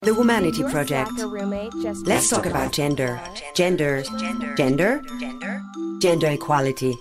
The Womanity Project. Let's talk about gender. Gender equality.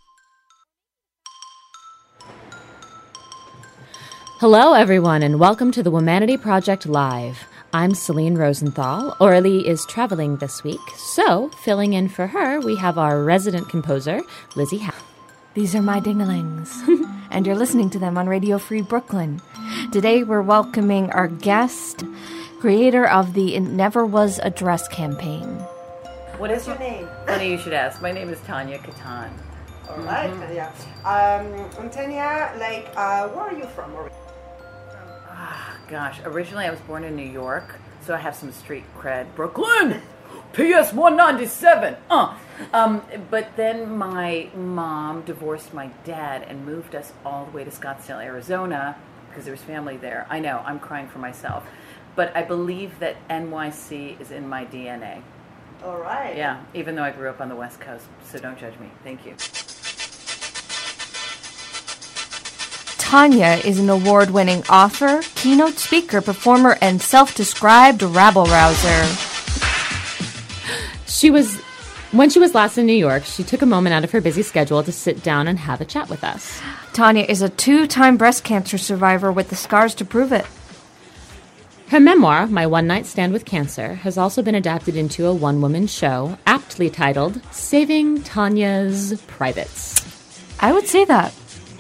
Hello, everyone, and welcome to the Womanity Project Live. I'm Celine Rosenthal. Aurelie is traveling this week, so filling in for her, we have our resident composer, Lizzie Howe. These are my ding-a-lings, and you're listening to them on Radio Free Brooklyn. Today, we're welcoming our guest, creator of the It Never Was a Dress campaign. What is your name? Funny you should ask. My name is Tanya Katan. All right, Tanya. Tanya, where are you from? Gosh, originally I was born in New York, so I have some street cred. Brooklyn! PS 197! But then my mom divorced my dad and moved us all the way to Scottsdale, Arizona, because there was family there. I know, I'm crying for myself. But I believe that NYC is in my DNA. All right. Yeah, even though I grew up on the West Coast, so don't judge me. Thank you. Tanya is an award-winning author, keynote speaker, performer, and self-described rabble-rouser. When she was last in New York, she took a moment out of her busy schedule to sit down and have a chat with us. Tanya is a 2-time breast cancer survivor with the scars to prove it. Her memoir, My One Night Stand with Cancer, has also been adapted into a one-woman show, aptly titled Saving Tanya's Privates. I would say that.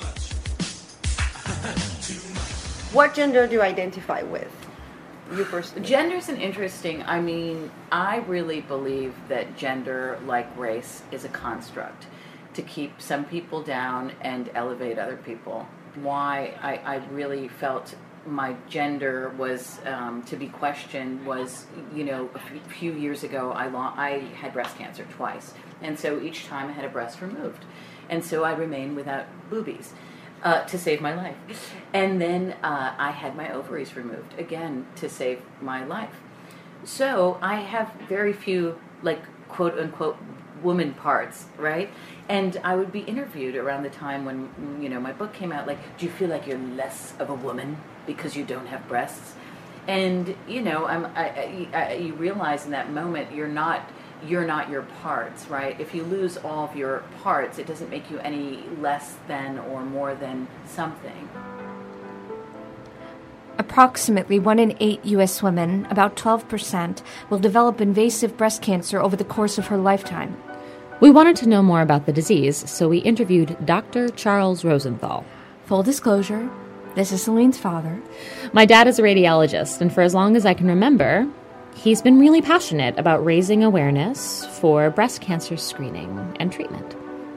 What gender do you identify with? You personally? Gender's an interesting, I really believe that gender, like race, is a construct to keep some people down and elevate other people. Why I really felt my gender was to be questioned was, a few years ago I had breast cancer twice, and so each time I had a breast removed, and so I remained without boobies to save my life, and then I had my ovaries removed again to save my life. So I have very few, quote unquote, woman parts, right? And I would be interviewed around the time when, my book came out, do you feel like you're less of a woman because you don't have breasts? And, you realize in that moment you're not your parts, right? If you lose all of your parts, it doesn't make you any less than or more than something. Approximately 1 in 8 U.S. women, about 12%, will develop invasive breast cancer over the course of her lifetime. We wanted to know more about the disease, so we interviewed Dr. Charles Rosenthal. Full disclosure, this is Celine's father. My dad is a radiologist, and for as long as I can remember, he's been really passionate about raising awareness for breast cancer screening and treatment.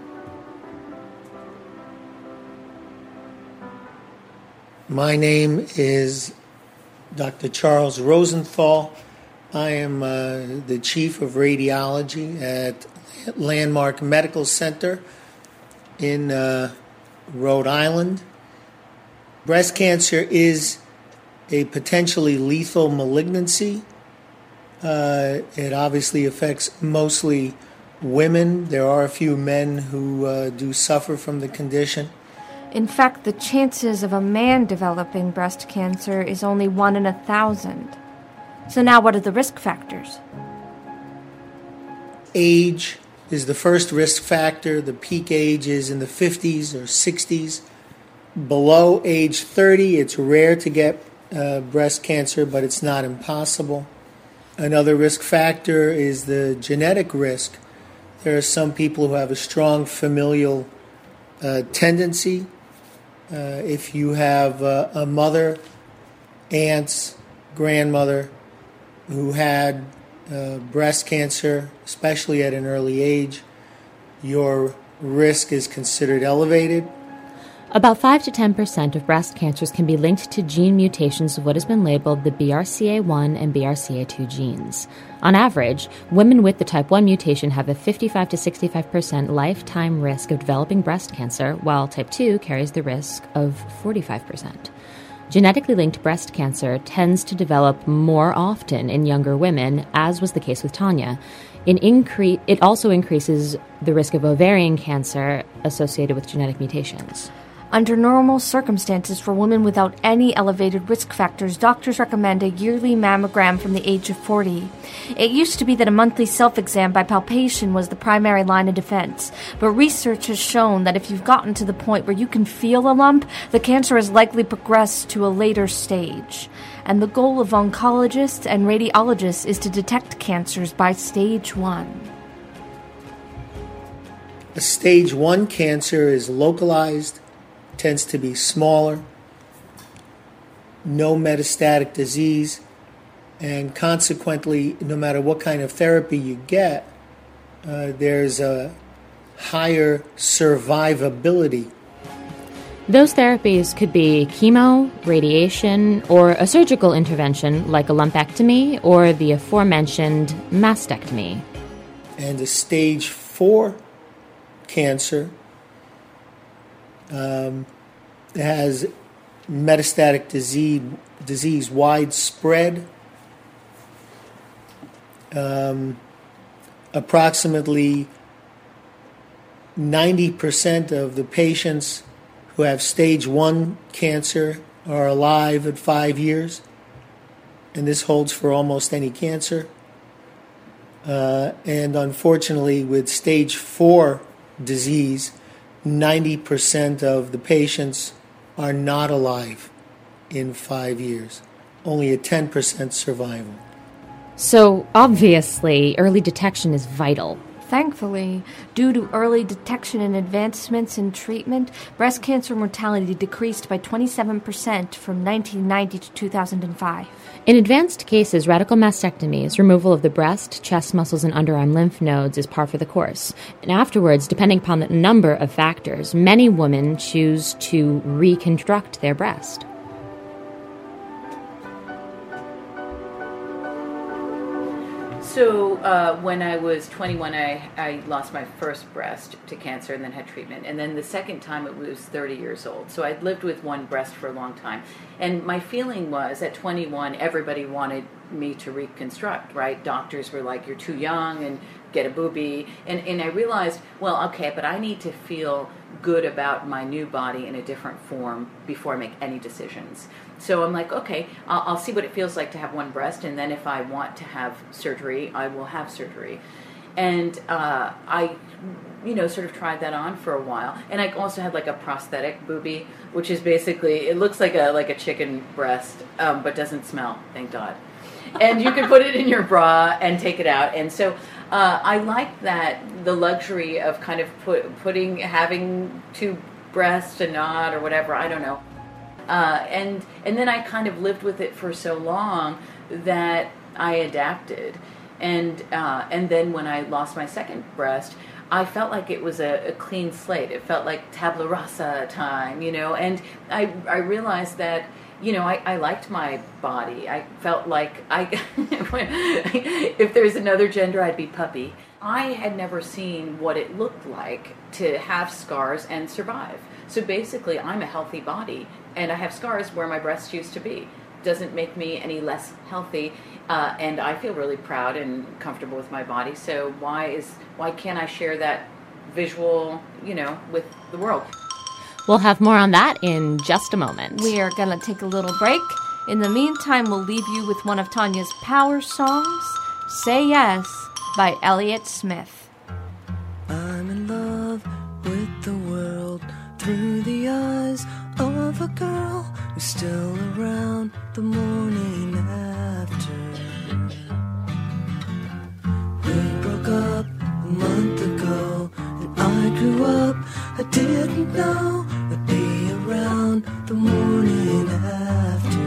My name is Dr. Charles Rosenthal. I am the chief of radiology at Landmark Medical Center in Rhode Island. Breast cancer is a potentially lethal malignancy. It obviously affects mostly women. There are a few men who do suffer from the condition. In fact, the chances of a man developing breast cancer is only 1 in 1,000. So now what are the risk factors? Age is the first risk factor. The peak age is in the 50s or 60s. Below age 30, it's rare to get breast cancer, but it's not impossible. Another risk factor is the genetic risk. There are some people who have a strong familial tendency. If you have a mother, aunts, grandmother who had breast cancer, especially at an early age, your risk is considered elevated. About 5 to 10% of breast cancers can be linked to gene mutations of what has been labeled the BRCA1 and BRCA2 genes. On average, women with the type 1 mutation have a 55 to 65% lifetime risk of developing breast cancer, while type 2 carries the risk of 45%. Genetically linked breast cancer tends to develop more often in younger women, as was the case with Tanya. It also increases the risk of ovarian cancer associated with genetic mutations. Under normal circumstances for women without any elevated risk factors, doctors recommend a yearly mammogram from the age of 40. It used to be that a monthly self-exam by palpation was the primary line of defense, but research has shown that if you've gotten to the point where you can feel a lump, the cancer has likely progressed to a later stage. And the goal of oncologists and radiologists is to detect cancers by stage 1. A stage 1 cancer is localized, tends to be smaller, no metastatic disease, and consequently, no matter what kind of therapy you get, there's a higher survivability. Those therapies could be chemo, radiation, or a surgical intervention like a lumpectomy or the aforementioned mastectomy. And a stage 4 cancer has metastatic disease widespread. Approximately 90% of the patients who have stage 1 cancer are alive at 5 years, and this holds for almost any cancer. And unfortunately, with stage 4 disease, 90% of the patients are not alive in 5 years. Only a 10% survival. So, obviously, early detection is vital. Thankfully, due to early detection and advancements in treatment, breast cancer mortality decreased by 27% from 1990 to 2005. In advanced cases, radical mastectomies, removal of the breast, chest muscles, and underarm lymph nodes is par for the course. And afterwards, depending upon the number of factors, many women choose to reconstruct their breast. So when I was 21, I lost my first breast to cancer and then had treatment. And then the second time it was 30 years old. So I'd lived with one breast for a long time. And my feeling was at 21, everybody wanted me to reconstruct, right? Doctors were like, you're too young and get a boobie. And I realized, well, okay, but I need to feel good about my new body in a different form before I make any decisions. So I'm like, okay, I'll see what it feels like to have one breast, and then if I want to have surgery, I will have surgery. And I, sort of tried that on for a while. And I also had like a prosthetic boobie, which is basically, it looks like a chicken breast, but doesn't smell, thank God. And you can put it in your bra and take it out. And so I like that, the luxury of kind of having two breasts and not, or whatever, I don't know. And then I kind of lived with it for so long that I adapted. And then when I lost my second breast, I felt like it was a clean slate. It felt like tabula rasa time, and I realized that, I liked my body. I felt like if there's another gender, I'd be puppy. I had never seen what it looked like to have scars and survive. So basically, I'm a healthy body, and I have scars where my breasts used to be. Doesn't make me any less healthy, and I feel really proud and comfortable with my body. So why can't I share that visual, with the world? We'll have more on that in just a moment. We are going to take a little break. In the meantime, we'll leave you with one of Tanya's power songs, Say Yes, by Elliott Smith. I'm in love with the world through the eyes of a girl who's still around the morning after. We broke up a month ago, and I grew up. I didn't know I'd be around the morning after.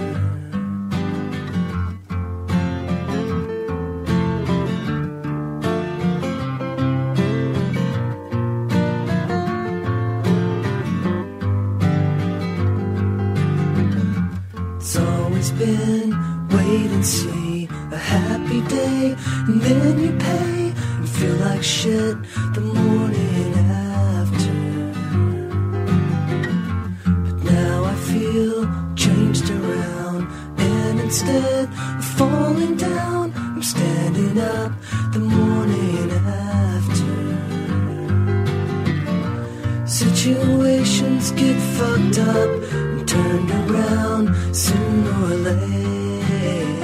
It's always been wait and see, a happy day, and then you pay and feel like shit the morning after. But now I feel changed around, and instead of falling down, I'm standing up the morning after. situations get fucked up and turned around sooner or later.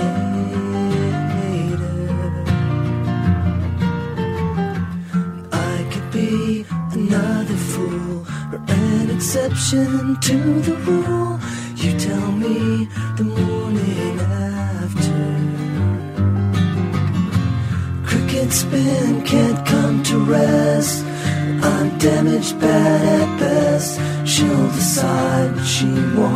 I could be another fool or an exception to the rule. You tell me the morning after. Cricket spin can't come to rest. I'm damaged, bad at best. She'll decide what she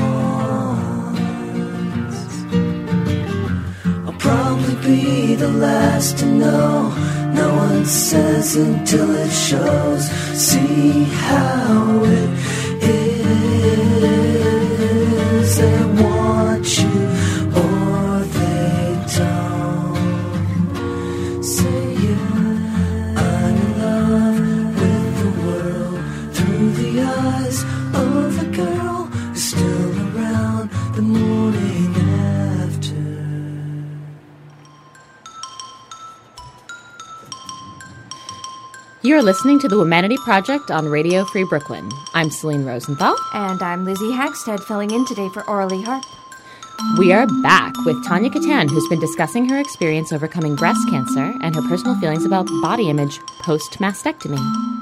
wants. I'll probably be the last to know. No one says until it shows. See how it is. They want you or they don't. Say yeah, I'm in love with the world through the eyes of a girl who's still around the morning after. You're listening to The Womanity Project on Radio Free Brooklyn. I'm Celine Rosenthal. And I'm Lizzie Hagstead, filling in today for Orally Harp. We are back with Tanya Katan, who's been discussing her experience overcoming breast cancer and her personal feelings about body image post-mastectomy.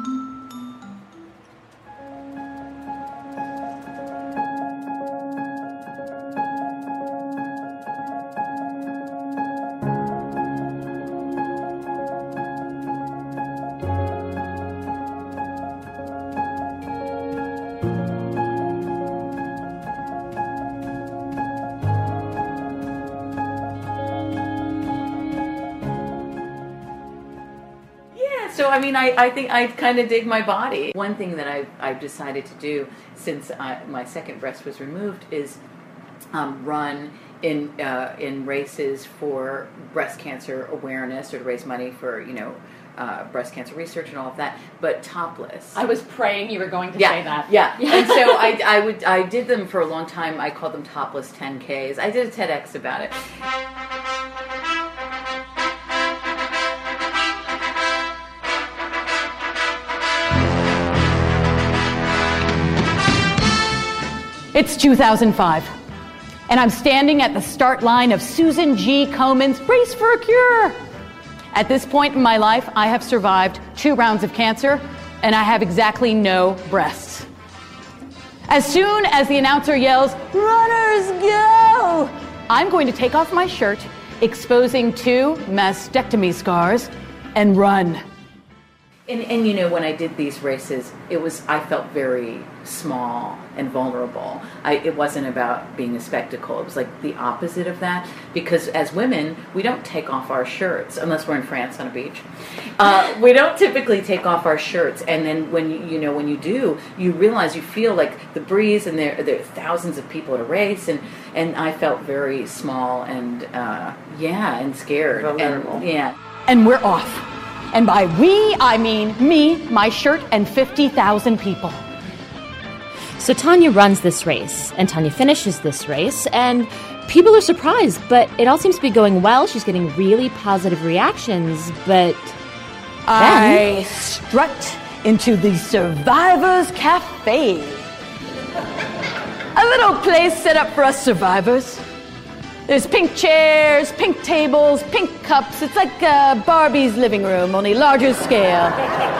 So, I mean, I think I kind of dig my body. One thing that I've decided to do since my second breast was removed is run in races for breast cancer awareness, or to raise money for, breast cancer research and all of that, but topless. I was praying you were going to say that. Yeah. And so I did them for a long time. I called them topless 10Ks. I did a TEDx about it. It's 2005, and I'm standing at the start line of Susan G. Komen's Race for a Cure. At this point in my life, I have survived 2 rounds of cancer, and I have exactly no breasts. As soon as the announcer yells, "Runners, go!" I'm going to take off my shirt, exposing 2 mastectomy scars, and run. And when I did these races, I felt very small and vulnerable. It wasn't about being a spectacle. It was like the opposite of that, because as women, we don't take off our shirts unless we're in France on a beach. We don't typically take off our shirts, and then when you do, you realize, you feel like the breeze, and there are thousands of people at a race, and I felt very small and and scared. Vulnerable. And we're off. And by we, I mean me, my shirt, and 50,000 people. So Tanya runs this race, and Tanya finishes this race, and people are surprised, but it all seems to be going well. She's getting really positive reactions, but I strut into the Survivors Cafe. A little place set up for us survivors. There's pink chairs, pink tables, pink cups. It's like Barbie's living room, only larger scale.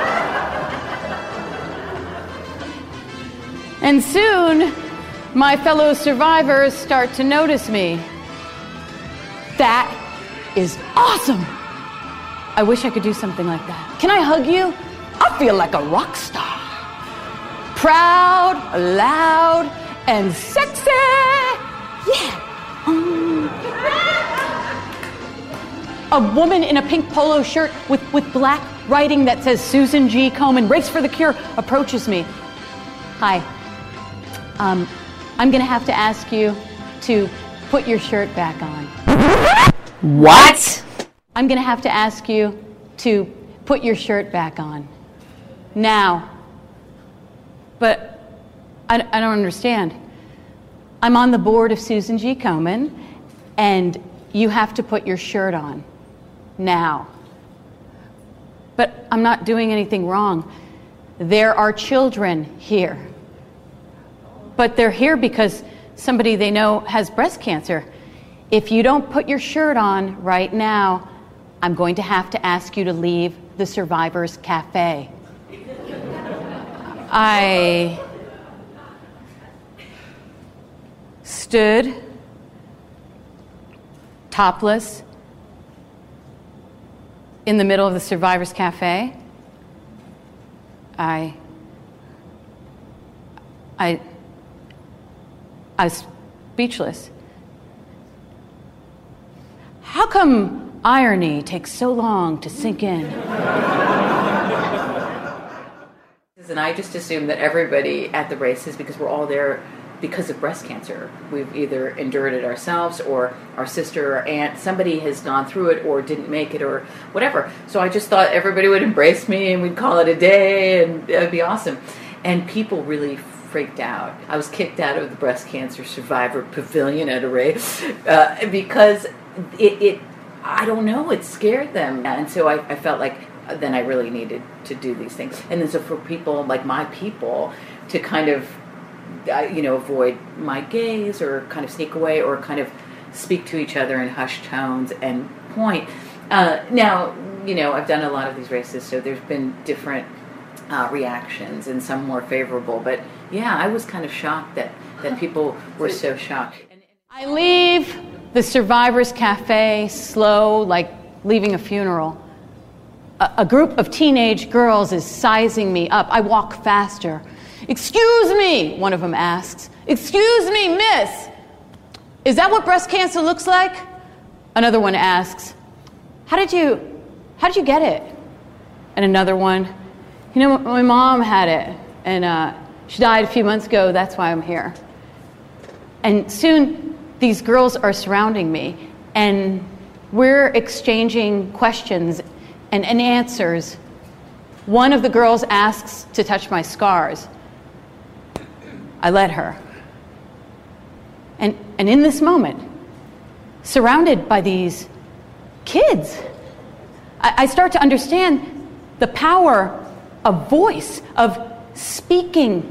And soon, my fellow survivors start to notice me. That is awesome. I wish I could do something like that. Can I hug you? I feel like a rock star. Proud, loud, and sexy. Yeah. A woman in a pink polo shirt with black writing that says Susan G. Komen, Race for the Cure, approaches me. Hi. I'm going to have to ask you to put your shirt back on. What? I'm going to have to ask you to put your shirt back on. Now. But I don't understand. I'm on the board of Susan G. Komen, and you have to put your shirt on. Now. But I'm not doing anything wrong. There are children here. But they're here because somebody they know has breast cancer. If you don't put your shirt on right now, I'm going to have to ask you to leave the Survivors Cafe. I stood topless in the middle of the Survivors Cafe. I was speechless. How come irony takes so long to sink in? And I just assume that everybody at the races, because we're all there because of breast cancer. We've either endured it ourselves, or our sister or aunt, somebody has gone through it or didn't make it or whatever. So I just thought everybody would embrace me and we'd call it a day and it would be awesome. And people really freaked out. I was kicked out of the breast cancer survivor pavilion at a race because it I don't know, it scared them. And so I felt like then I really needed to do these things. And then so for people like my people to kind of avoid my gaze or kind of sneak away or kind of speak to each other in hushed tones and point. Now, I've done a lot of these races, so there's been different reactions and some more favorable. But yeah, I was kind of shocked that people were so shocked. I leave the Survivors Cafe slow, like leaving a funeral. A group of teenage girls is sizing me up. I walk faster. "Excuse me," one of them asks. "Excuse me, miss, is that what breast cancer looks like?" Another one asks, How did you get it?" And another one, "My mom had it, and she died a few months ago, that's why I'm here." And soon, these girls are surrounding me, and we're exchanging questions and answers. One of the girls asks to touch my scars. I let her. And in this moment, surrounded by these kids, I start to understand the power of voice, of speaking.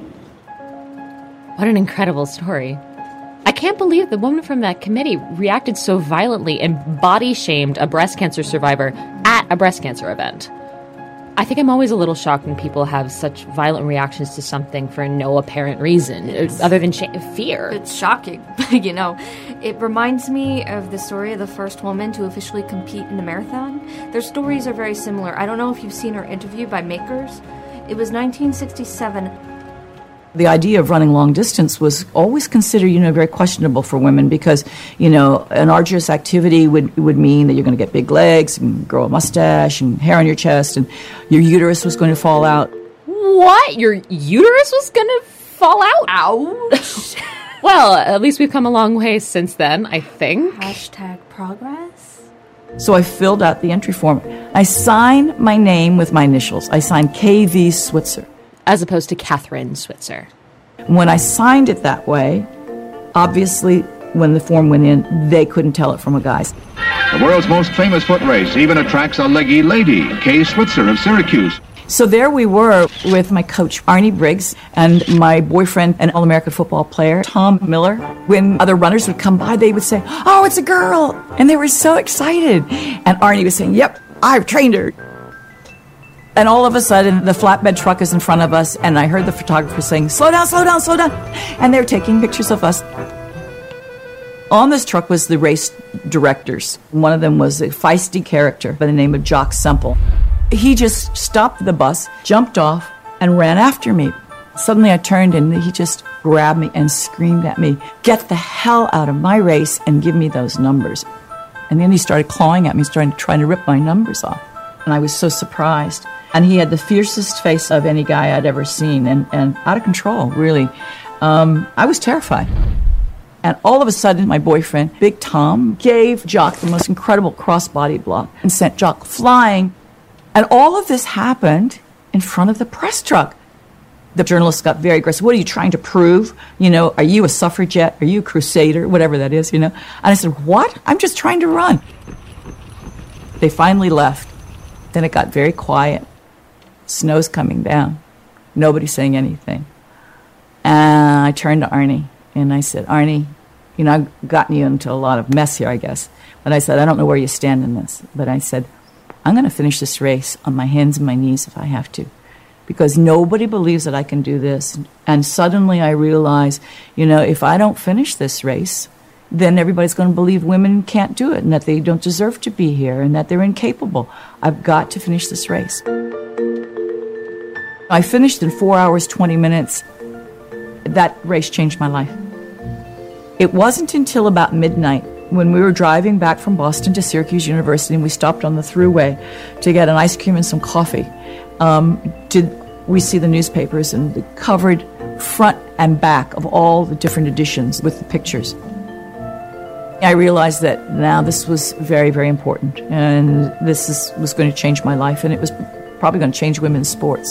What an incredible story. I can't believe the woman from that committee reacted so violently and body shamed a breast cancer survivor at a breast cancer event. I think I'm always a little shocked when people have such violent reactions to something for no apparent reason, other than fear. It's shocking. It reminds me of the story of the first woman to officially compete in the marathon. Their stories are very similar. I don't know if you've seen her interview by Makers. It was 1967. The idea of running long distance was always considered, very questionable for women because, an arduous activity would mean that you're going to get big legs and grow a mustache and hair on your chest and your uterus was going to fall out. What? Your uterus was going to fall out? Ouch. Well, at least we've come a long way since then, I think. #progress. So I filled out the entry form. I signed my name with my initials. I signed K.V. Switzer. As opposed to Catherine Switzer. When I signed it that way, obviously, when the form went in, they couldn't tell it from a guy's. The world's most famous foot race even attracts a leggy lady, Kay Switzer of Syracuse. So there we were with my coach, Arnie Briggs, and my boyfriend, an All-American football player, Tom Miller. When other runners would come by, they would say, "Oh, it's a girl!" And they were so excited. And Arnie was saying, "Yep, I've trained her." And all of a sudden, the flatbed truck is in front of us, and I heard the photographer saying, "Slow down, slow down, slow down." And they're taking pictures of us. On this truck was the race directors. One of them was a feisty character by the name of Jock Semple. He just stopped the bus, jumped off, and ran after me. Suddenly I turned, and he just grabbed me and screamed at me, "Get the hell out of my race and give me those numbers." And then he started clawing at me, trying to rip my numbers off. And I was so surprised. And he had the fiercest face of any guy I'd ever seen, and out of control, really. I was terrified. And all of a sudden, my boyfriend, Big Tom, gave Jock the most incredible cross-body block and sent Jock flying. And all of this happened in front of the press truck. The journalists got very aggressive. "What are you trying to prove? Are you a suffragette? Are you a crusader?" Whatever that is, And I said, "What? I'm just trying to run." They finally left. Then it got very quiet. Snow's coming down. Nobody's saying anything. And I turned to Arnie, and I said, Arnie, I've gotten you into a lot of mess here, I guess. But I said, I don't know where you stand in this. But I said, I'm going to finish this race on my hands and my knees if I have to. Because nobody believes that I can do this. And suddenly I realize, if I don't finish this race, then everybody's going to believe women can't do it and that they don't deserve to be here and that they're incapable. I've got to finish this race. I finished in 4 hours, 20 minutes. That race changed my life. It wasn't until about midnight when we were driving back from Boston to Syracuse University and we stopped on the thruway to get an ice cream and some coffee. Did we see the newspapers and the covered front and back of all the different editions with the pictures. I realized that now this was very, very important, and this was going to change my life, and it was probably going to change women's sports.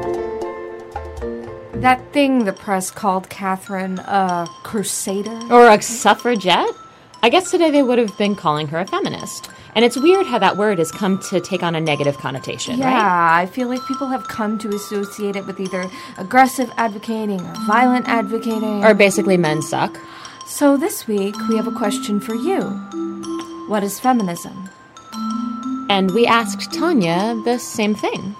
That thing the press called Catherine a crusader? Or a suffragette? I guess today they would have been calling her a feminist. And it's weird how that word has come to take on a negative connotation, right? Yeah, I feel like people have come to associate it with either aggressive advocating or violent advocating. Or basically men suck. So this week, we have a question for you. What is feminism? And we asked Tanya the same thing.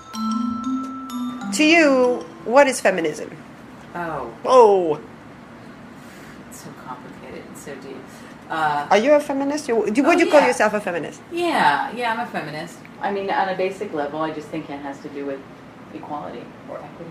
To you, what is feminism? Oh. It's so complicated and so deep. Are you a feminist? Would you call yourself a feminist? Yeah, I'm a feminist. I mean, on a basic level, I just think it has to do with equality or equity.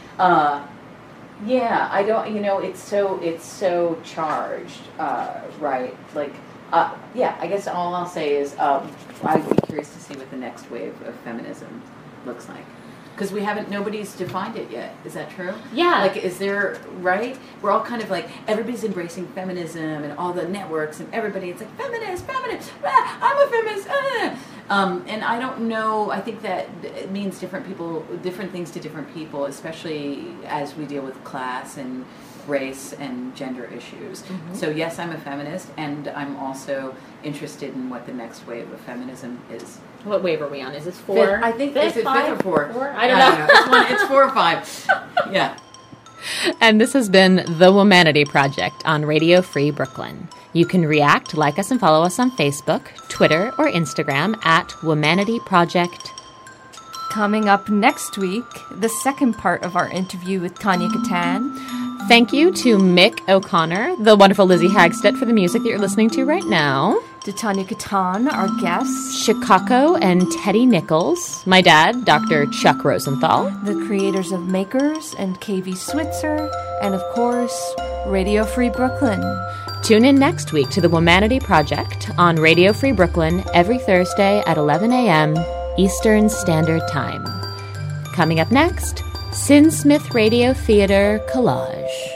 I don't, it's so charged, right? Like, I guess all I'll say is I'd be curious to see what the next wave of feminism looks like. Because nobody's defined it yet. Is that true? Yeah. Like, is there, right? We're all kind of like, everybody's embracing feminism and all the networks and everybody, it's like, feminist, I'm a feminist, and I don't know, I think that it means different things to different people, especially as we deal with class and race and gender issues. Mm-hmm. So yes, I'm a feminist, and I'm also interested in what the next wave of feminism is. What wave are we on? Is this 4? I think is it 5 or 4? I don't know. It's 4 or 5. Yeah. And this has been The Womanity Project on Radio Free Brooklyn. You can react, like us, and follow us on Facebook, Twitter, or Instagram at Womanity Project. Coming up next week, the second part of our interview with Tanya Katan. Thank you to Mick O'Connor, the wonderful Lizzie Hagstedt for the music that you're listening to right now. To Tanya Katan, our guests. Chicago and Teddy Nichols. My dad, Dr. Chuck Rosenthal. The creators of Makers and KV Switzer. And, of course, Radio Free Brooklyn. Tune in next week to The Womanity Project on Radio Free Brooklyn every Thursday at 11 a.m. Eastern Standard Time. Coming up next, Sin Smith Radio Theater Collage.